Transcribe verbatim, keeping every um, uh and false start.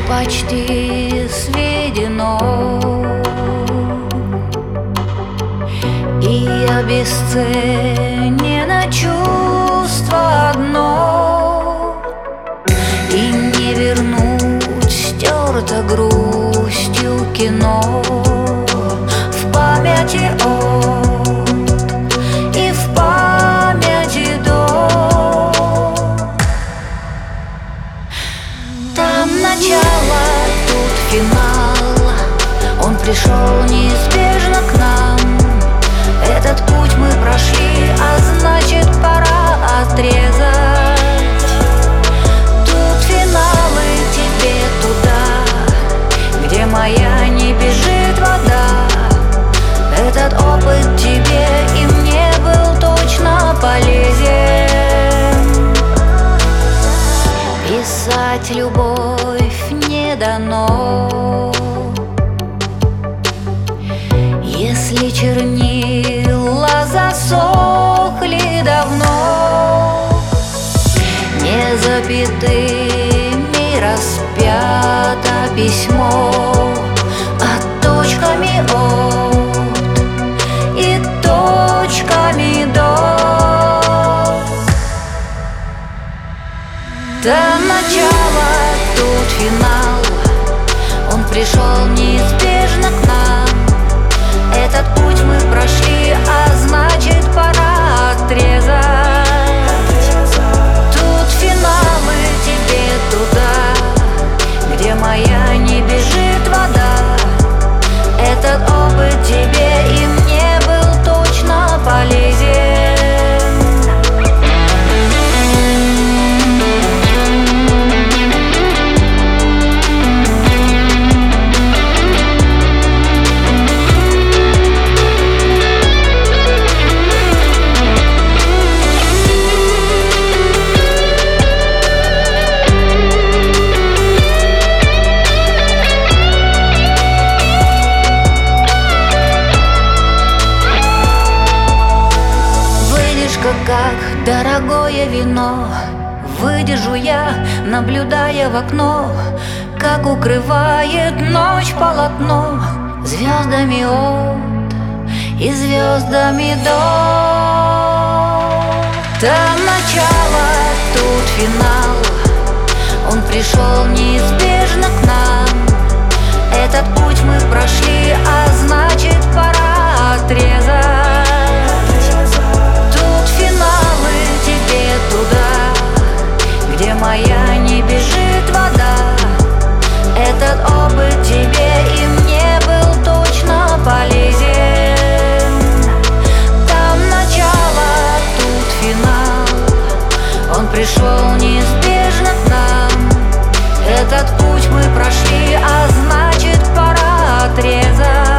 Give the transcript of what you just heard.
почти сведено, и обесценено чувство одно, и не вернуть стерто грустью кино. В памяти от и в памяти до. Там начало, тут финал. Он пришел неизбежно к нам. Этот путь мы прошли, а значит пора отрезать. Тут финалы, тебе туда, где моя не бежит вода. Этот опыт тебе и мне был точно полезен. Писать любовь не дано, если чернила засохли давно. Не запятыми распято письмо, а точками от и точками до. Там начало, тут финал. Он пришел неизбежно к нам. Этот путь мы прошли, а значит пора отрезать. Тут финалы, тебе туда, где моя не бежит вода. Этот опыт тебе и мне был точно полезен. Как дорогое вино выдержу я, наблюдая в окно, как укрывает ночь полотно звездами от и звездами до. Там начало, тут финал. Он пришел неизбежно к нам. Этот путь мы прошли, а значит пора отрезать. Где моя не бежит вода. Этот опыт тебе и мне был точно полезен. Там начало, тут финал. Он пришел неизбежно к нам. Этот путь мы прошли, а значит пора отрезать.